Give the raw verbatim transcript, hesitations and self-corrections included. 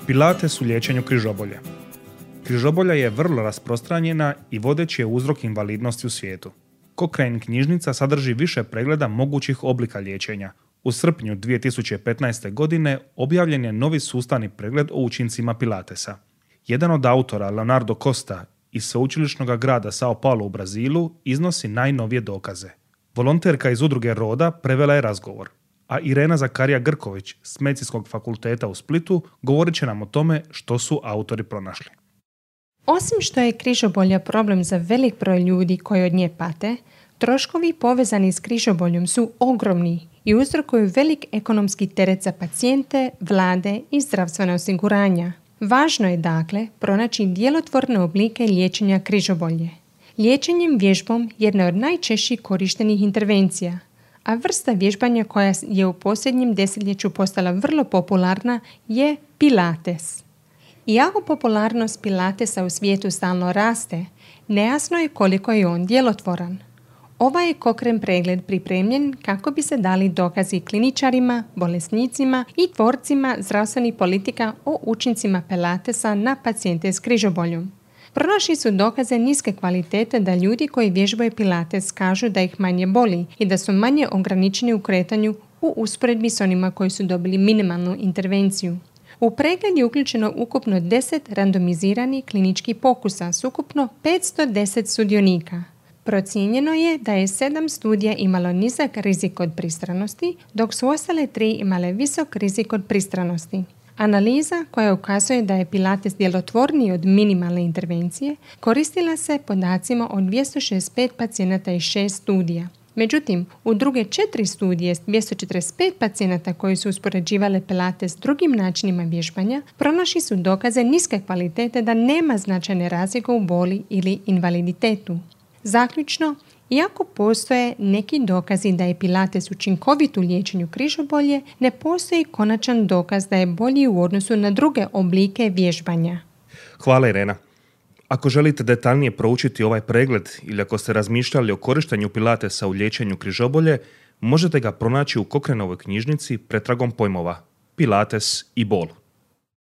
Pilates u liječenju križobolje. Križobolja je vrlo rasprostranjena i vodeći je uzrok invalidnosti u svijetu. Cochrane knjižnica sadrži više pregleda mogućih oblika liječenja. U srpnju dvije tisuće petnaeste. godine objavljen je novi sustavni pregled o učincima Pilatesa. Jedan od autora, Leonardo Costa, iz sveučilišnog grada Sao Paulo u Brazilu, iznosi najnovije dokaze. Volonterka iz udruge Roda prevela je razgovor, a Irena Zakarija Grković s Medicinskog fakulteta u Splitu govorit će nam o tome što su autori pronašli. Osim što je križobolja problem za velik broj ljudi koji od nje pate, troškovi povezani s križoboljom su ogromni i uzrokuju velik ekonomski teret za pacijente, vlade i zdravstvena osiguranja. Važno je dakle pronaći djelotvorne oblike liječenja križobolje. Liječenjem vježbom jedna od najčešćih korištenih intervencija, a vrsta vježbanja koja je u posljednjem desetljeću postala vrlo popularna je Pilates. Iako popularnost Pilatesa u svijetu stalno raste, nejasno je koliko je on djelotvoran. Ovaj je Cochrane pregled pripremljen kako bi se dali dokazi kliničarima, bolesnicima i tvorcima zdravstvenih politika o učincima Pilatesa na pacijente s križoboljom. Pronašli su dokaze niske kvalitete da ljudi koji vježbaju Pilates kažu da ih manje boli i da su manje ograničeni u kretanju u usporedbi s onima koji su dobili minimalnu intervenciju. U pregled je uključeno ukupno deset randomiziranih kliničkih pokusa s ukupno petsto deset sudionika. Procijenjeno je da je sedam studija imalo nizak rizik od pristranosti, dok su ostale tri imale visok rizik od pristranosti. Analiza koja ukazuje da je Pilates djelotvorniji od minimalne intervencije koristila se podacima od dvjesto šezdeset pet pacijenata i šest studija. Međutim, u druge četiri studije s dvjesto četrdeset pet pacijenata koji su uspoređivale Pilates s drugim načinima vježbanja, pronašli su dokaze niske kvalitete da nema značajne razlike u boli ili invaliditetu. Zaključno, iako postoje neki dokazi da je Pilates učinkovit u liječenju križobolje, ne postoji konačan dokaz da je bolji u odnosu na druge oblike vježbanja. Hvala Irena. Ako želite detaljnije proučiti ovaj pregled ili ako ste razmišljali o korištenju Pilatesa u liječenju križobolje, možete ga pronaći u Cochraneovoj knjižnici pretragom pojmova Pilates i bol.